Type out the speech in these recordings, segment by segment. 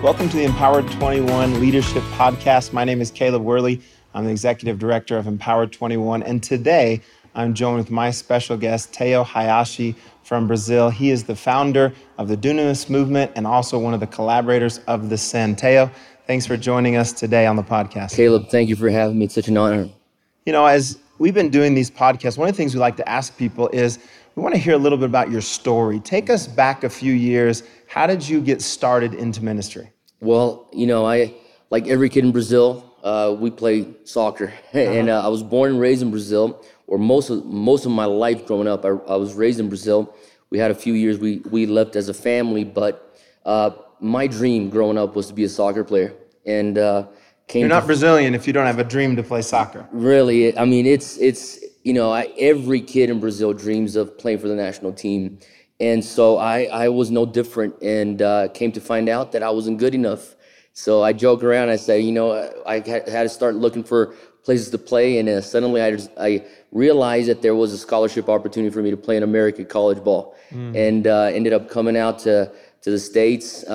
Welcome to the Empowered 21 Leadership Podcast. My name is Caleb Worley. I'm the Executive Director of Empowered 21. And today I'm joined with my special guest, Teo Hayashi from Brazil. He is the founder of the Dunamis Movement and also one of the collaborators of the Send. Teo, thanks for joining us today on the podcast. Caleb, thank you for having me. It's such an honor. You know, as we've been doing these podcasts, one of the things we like to ask people is we want to hear a little bit about your story. Take us back a few years. How did you get started into ministry? Well, I, like every kid in Brazil, we play soccer. And I was born and raised in Brazil, or most of my life growing up, I was raised in Brazil. We had a few years we left as a family, but my dream growing up was to be a soccer player. And You're not Brazilian if you don't have a dream to play soccer. Really, I mean, it's every kid in Brazil dreams of playing for the national team. And so I was no different, and came to find out that I wasn't good enough. So I joke around, I say, I had to start looking for places to play, and suddenly I realized that there was a scholarship opportunity for me to play in American college ball, and ended up coming out to the States,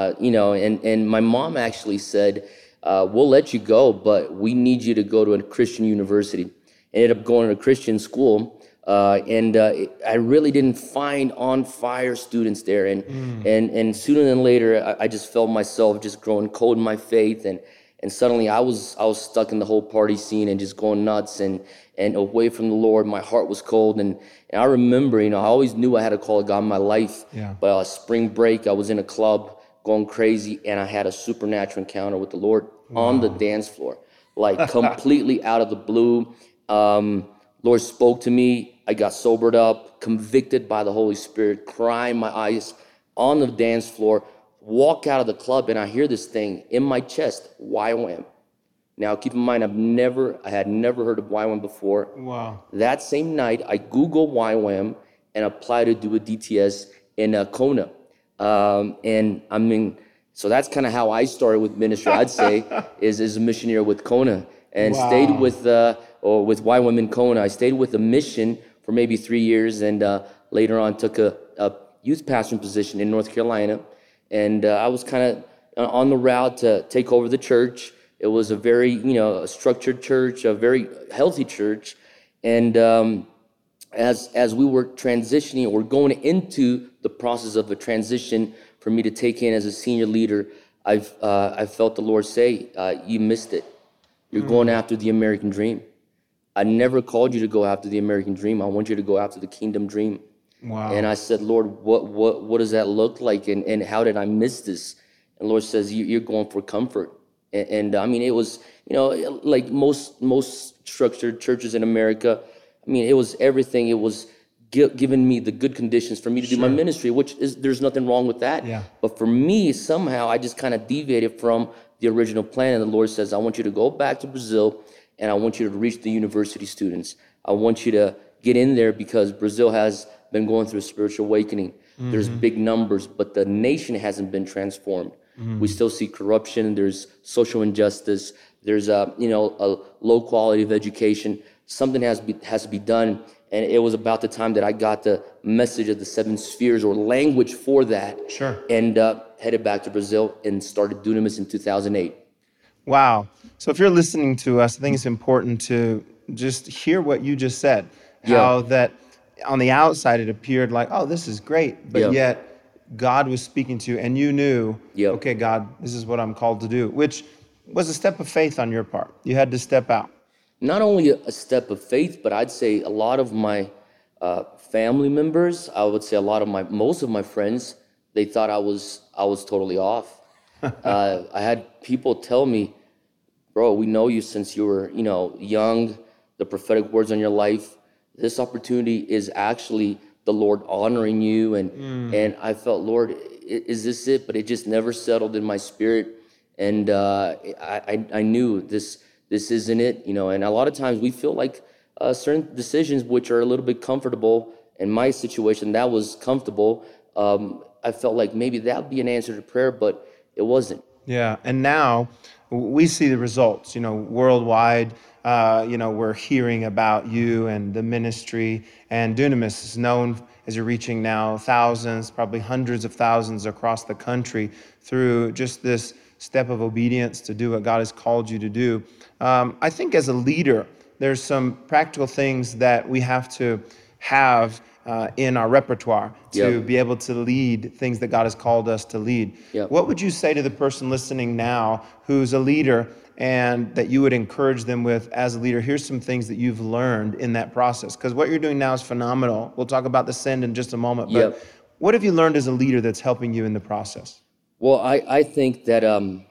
and my mom actually said, we'll let you go, but we need you to go to a Christian university. Ended up going to a Christian school, and I really didn't find on fire students there. And sooner than later, I just felt myself just growing cold in my faith, and suddenly I was stuck in the whole party scene and just going nuts and away from the Lord. My heart was cold, and I remember, I always knew I had a call of God in my life. Yeah. But spring break, I was in a club going crazy, and I had a supernatural encounter with the Lord on the dance floor, like completely out of the blue. Lord spoke to me. I got sobered up, convicted by the Holy Spirit, crying my eyes on the dance floor, walk out of the club, and I hear this thing in my chest, YWAM. Now, keep in mind, I had never heard of YWAM before. Wow. That same night, I Googled YWAM and applied to do a DTS in Kona. So that's kind of how I started with ministry, I'd say, is a missionary with Kona, and stayed with YWAM in Kona. I stayed with a mission for maybe 3 years, and later on took a youth pastoring position in North Carolina. And I was kind of on the route to take over the church. It was a very, a structured church, a very healthy church. And as we were transitioning, or going into the process of a transition for me to take in as a senior leader, I felt the Lord say, you missed it. You're going after the American dream. I never called you to go after the American dream. I want you to go after the kingdom dream. Wow. And I said, Lord, what does that look like? And how did I miss this? And Lord says, you're going for comfort. And I mean, it was, like most structured churches in America, I mean, it was everything. It was giving me the good conditions for me to do my ministry, there's nothing wrong with that. Yeah. But for me, somehow, I just kind of deviated from the original plan. And the Lord says, I want you to go back to Brazil, and I want you to reach the university students. I want you to get in there, because Brazil has been going through a spiritual awakening. There's big numbers, but the nation hasn't been transformed. We still see corruption. There's social injustice. There's a low quality of education. Something has to be done. And it was about the time that I got the message of the 7 spheres, or language for that. Sure. And headed back to Brazil and started Dunamis in 2008. Wow. So if you're listening to us, I think it's important to just hear what you just said. How that on the outside it appeared like, oh, this is great. But yet God was speaking to you, and you knew, okay, God, this is what I'm called to do, which was a step of faith on your part. You had to step out. Not only a step of faith, but I'd say a lot of my family members, I would say most of my friends, they thought I was totally off. I had people tell me, bro, we know you since you were, young, the prophetic words on your life. This opportunity is actually the Lord honoring you. And I felt, Lord, is this it? But it just never settled in my spirit. And I knew this isn't it, and a lot of times we feel like certain decisions which are a little bit comfortable. In my situation, that was comfortable. I felt like maybe that would be an answer to prayer, but it wasn't. Yeah, and now we see the results, worldwide. We're hearing about you and the ministry, and Dunamis is known as you're reaching now thousands, probably hundreds of thousands across the country through just this step of obedience to do what God has called you to do. I think as a leader, there's some practical things that we have to have in our repertoire to be able to lead things that God has called us to lead. What would you say to the person listening now who's a leader and that you would encourage them with as a leader? Here's some things that you've learned in that process, because what you're doing now is phenomenal. We'll talk about the send in just a moment, but what have you learned as a leader that's helping you in the process? Well, I think that,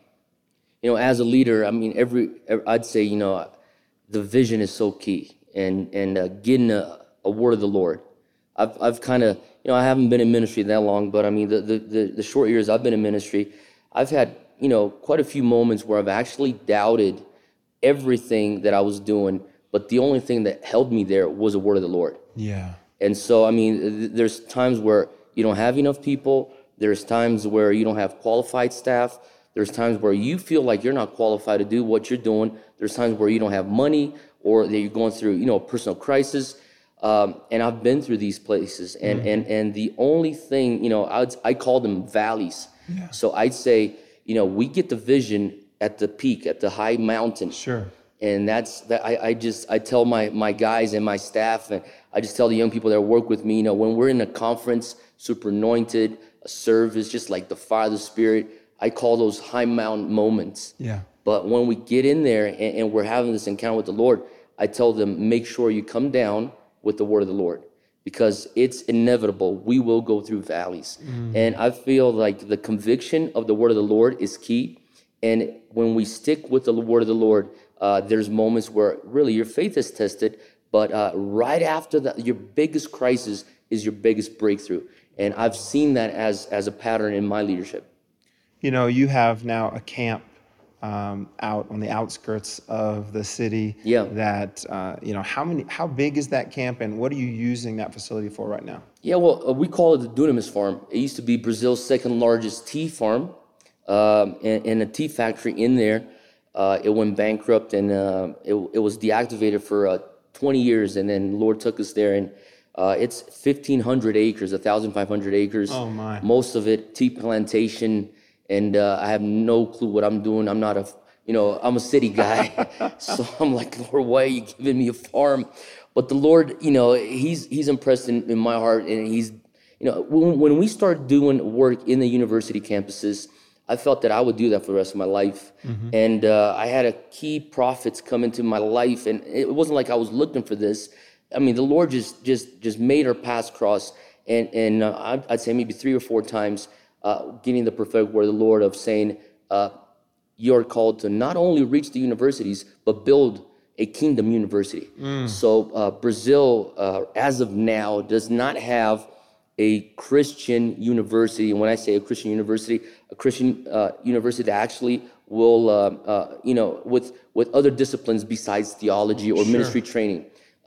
as a leader, I mean, I'd say, the vision is so key, and getting a word of the Lord. I've kind of, I haven't been in ministry that long, but I mean, the short years I've been in ministry, I've had, quite a few moments where I've actually doubted everything that I was doing, but the only thing that held me there was a word of the Lord. Yeah. And so, I mean, there's times where you don't have enough people. There's times where you don't have qualified staff. There's times where you feel like you're not qualified to do what you're doing. There's times where you don't have money, or that you're going through, a personal crisis. And I've been through these places, and the only thing, I call them valleys. Yeah. So I'd say, we get the vision at the peak, at the high mountain. Sure. And that's that. I tell my guys and my staff, and I just tell the young people that work with me, when we're in a conference, super anointed, a service, just like the fire of the Spirit, I call those high mountain moments. Yeah. But when we get in there and we're having this encounter with the Lord, I tell them, make sure you come down with the word of the Lord, because it's inevitable. We will go through valleys. And I feel like the conviction of the word of the Lord is key. And when we stick with the word of the Lord, there's moments where really your faith is tested, but right after that, your biggest crisis is your biggest breakthrough. And I've seen that as a pattern in my leadership. You have now a camp out on the outskirts of the city. Yeah. That how big is that camp, and what are you using that facility for right now? Yeah, well, we call it the Dunamis Farm. It used to be Brazil's second largest tea farm, and a tea factory in there. It went bankrupt, and it was deactivated for 20 years, and then the Lord took us there, and it's 1,500 acres, 1,500 acres. Oh my! Most of it tea plantation. And I have no clue what I'm doing. I'm not I'm a city guy. So I'm like, Lord, why are you giving me a farm? But the Lord, he's impressed in my heart. And he's, when we start doing work in the university campuses, I felt that I would do that for the rest of my life. And I had a key prophets come into my life. And it wasn't like I was looking for this. I mean, the Lord just made our paths cross. And I'd say maybe 3 or 4 times, getting the prophetic word of the Lord of saying, you're called to not only reach the universities, but build a kingdom university. So Brazil, as of now, does not have a Christian university. And when I say a Christian university that actually will, with other disciplines besides theology or ministry training.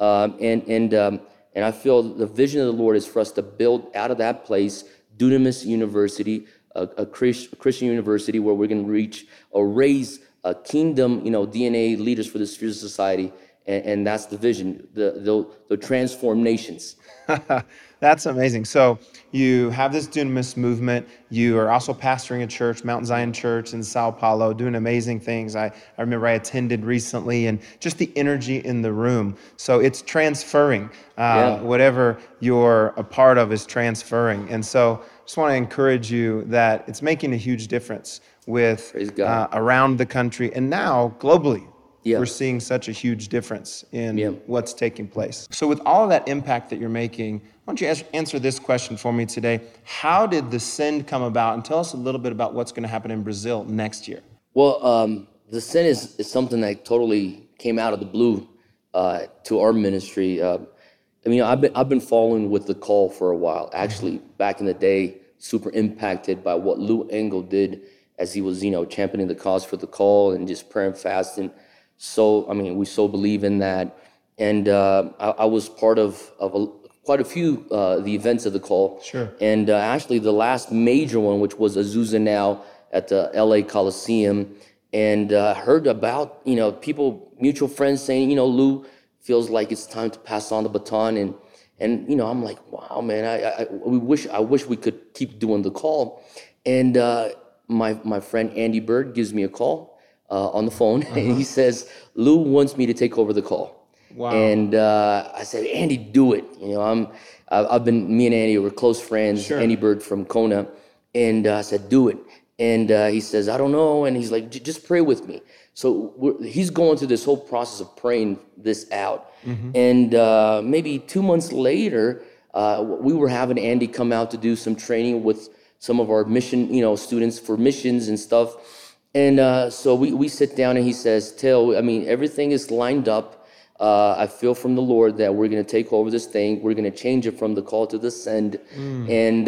And I feel the vision of the Lord is for us to build out of that place Dunamis University, a Christian university where we're going to reach or raise a kingdom, DNA leaders for the spheres of society, and that's the vision. They'll transform nations. That's amazing. So you have this Dunamis movement. You are also pastoring a church, Mount Zion Church in Sao Paulo, doing amazing things. I remember I attended recently, and just the energy in the room. So it's transferring. Whatever you're a part of is transferring. And so I just want to encourage you that it's making a huge difference with around the country and now globally. We're seeing such a huge difference in what's taking place. So with all of that impact that you're making, why don't you answer this question for me today? How did the send come about? And tell us a little bit about what's going to happen in Brazil next year. Well, the send is something that totally came out of the blue to our ministry. I've been following with the call for a while. Actually, back in the day, super impacted by what Lou Engle did as he was, championing the cause for the call and just prayer and fasting. So, we so believe in that. And I was part of quite a few the events of the call. Sure. And actually the last major one, which was Azusa Now at the LA Coliseum. and heard about, people, mutual friends saying, Lou feels like it's time to pass on the baton. And I'm like, wow, man, I wish we could keep doing the call. And my friend Andy Bird gives me a call on the phone, and he says, Lou wants me to take over the call. Wow. And I said, Andy, do it. Me and Andy were close friends. Sure. Andy Bird from Kona, and I said, do it. And he says, I don't know. And he's like, just pray with me. So he's going through this whole process of praying this out. And maybe 2 months later, we were having Andy come out to do some training with some of our mission, students for missions and stuff. And so we sit down, and he says, Teo, everything is lined up. I feel from the Lord that we're going to take over this thing. We're going to change it from the call to the send. And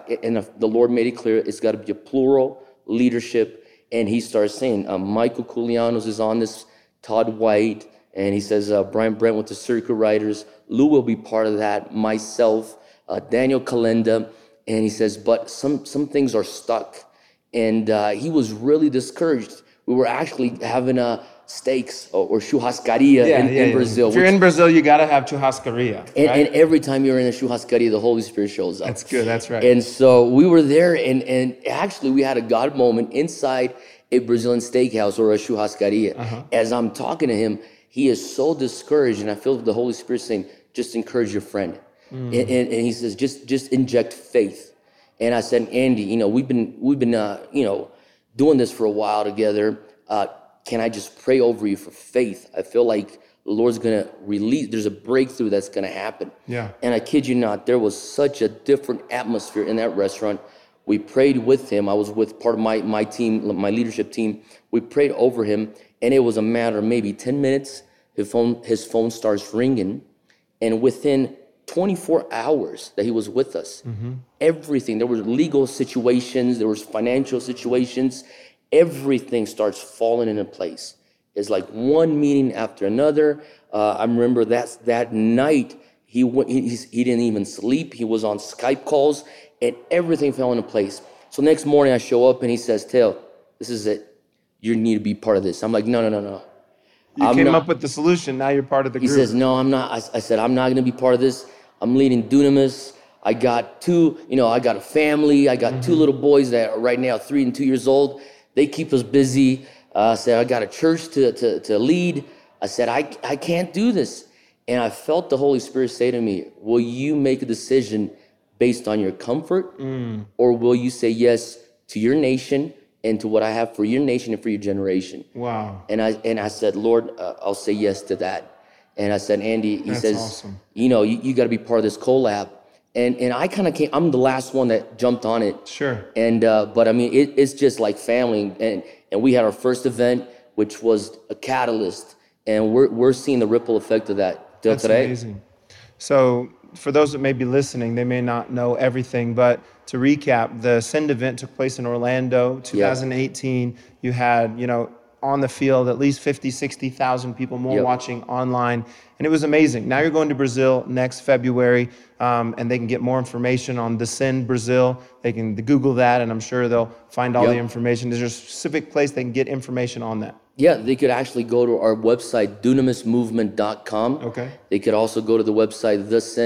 the Lord made it clear it's got to be a plural leadership. And he starts saying, Michael Koulianos is on this, Todd White, and he says, Brian Brent with the Circuit Riders. Lou will be part of that, myself, Daniel Kalenda. And he says, but some things are stuck. And he was really discouraged. We were actually having steaks or churrascaria in Brazil. If you're in Brazil, you got to have churrascaria. Right? And every time you're in a churrascaria, the Holy Spirit shows up. That's good. That's right. And so we were there, and actually we had a God moment inside a Brazilian steakhouse or a churrascaria. As I'm talking to him, he is so discouraged, and I feel the Holy Spirit saying, just encourage your friend. And he says, just inject faith. And I said, Andy, we've been doing this for a while together. Can I just pray over you for faith? I feel like the Lord's going to release, there's a breakthrough that's going to happen. Yeah. And I kid you not, there was such a different atmosphere in that restaurant. We prayed with him. I was with part of my team, my leadership team. We prayed over him, and it was a matter of maybe 10 minutes. His phone starts ringing, and within 24 hours that he was with us, everything, there were legal situations, there was financial situations, everything starts falling into place. It's like one meeting after another. I remember that night, he didn't even sleep. He was on Skype calls, and everything fell into place. So next morning I show up, and he says, Teo, this is it. You need to be part of this. I'm like, no. You came up with the solution. Now you're part of the group. He says, no, I'm not. I said, I'm not going to be part of this. I'm leading Dunamis. I got I got a family. I got two little boys that are right now 3 and 2 years old. They keep us busy. I said, I got a church to lead. I said, I can't do this. And I felt the Holy Spirit say to me, will you make a decision based on your comfort? Or will you say yes to your nation and to what I have for your nation and for your generation? Wow. And I said, Lord, I'll say yes to that. And I said, Andy, he That's says, awesome. you got to be part of this collab. And I kind of came, I'm the last one that jumped on it. Sure. And, but it's just like family. And we had our first event, which was a catalyst. And we're seeing the ripple effect of that That's today. Amazing. So for those that may be listening, they may not know everything, but to recap, the Send event took place in Orlando, 2018. Yep. You had, on the field, at least 50, 60,000 people more watching online. And it was amazing. Now you're going to Brazil next February, and they can get more information on the Send Brazil. They can Google that, and I'm sure they'll find all the information. Is there a specific place they can get information on that? Yeah, they could actually go to our website, dunamismovement.com. Okay. They could also go to the website,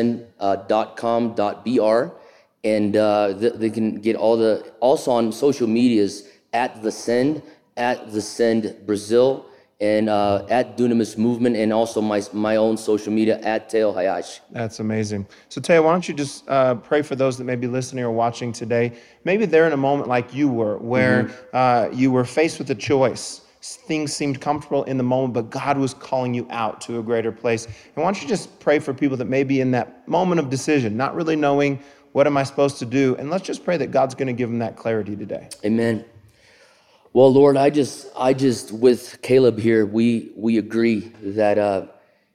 thesend.com.br, and they can get also on social medias, at The Send, at The Send Brazil, and at Dunamis Movement, and also my own social media, at Teo Hayashi. That's amazing. So Teo, why don't you just pray for those that may be listening or watching today. Maybe they're in a moment like you were, where you were faced with a choice. Things seemed comfortable in the moment, but God was calling you out to a greater place. And why don't you just pray for people that may be in that moment of decision, not really knowing what am I supposed to do? And let's just pray that God's going to give them that clarity today. Amen. Well, Lord, I just with Caleb here, we agree that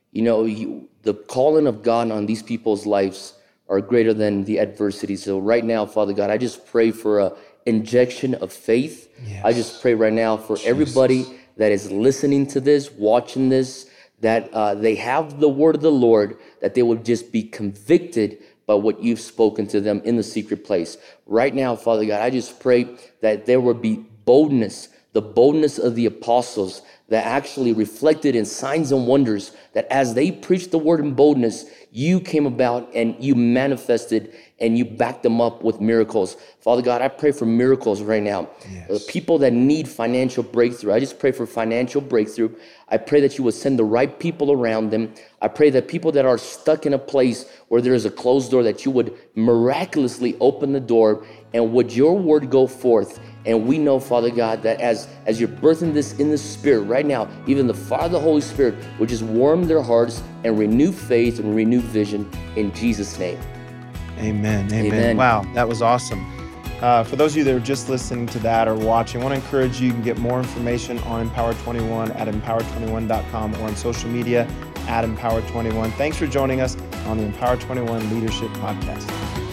the calling of God on these people's lives are greater than the adversity. So right now, Father God, I just pray for a injection of faith. Yes. I just pray right now for everybody that is listening to this, watching this, that they have the word of the Lord, that they would just be convicted by what you've spoken to them in the secret place. Right now, Father God, I just pray that there would be boldness, the boldness of the apostles that actually reflected in signs and wonders, that as they preached the word in boldness, you came about and you manifested and you backed them up with miracles. Father God, I pray for miracles right now. Yes. People that need financial breakthrough, I just pray for financial breakthrough. I pray that you would send the right people around them. I pray that people that are stuck in a place where there is a closed door, that you would miraculously open the door, and would your word go forth. And we know, Father God, that as you're birthing this in the Spirit right now, even the Father, the Holy Spirit, would just warm their hearts and renew faith and renew vision in Jesus' name. Amen. Amen. Wow, that was awesome. For those of you that are just listening to that or watching, I want to encourage you can get more information on Empower 21 at empower21.com or on social media at Empower 21. Thanks for joining us on the Empower 21 Leadership Podcast.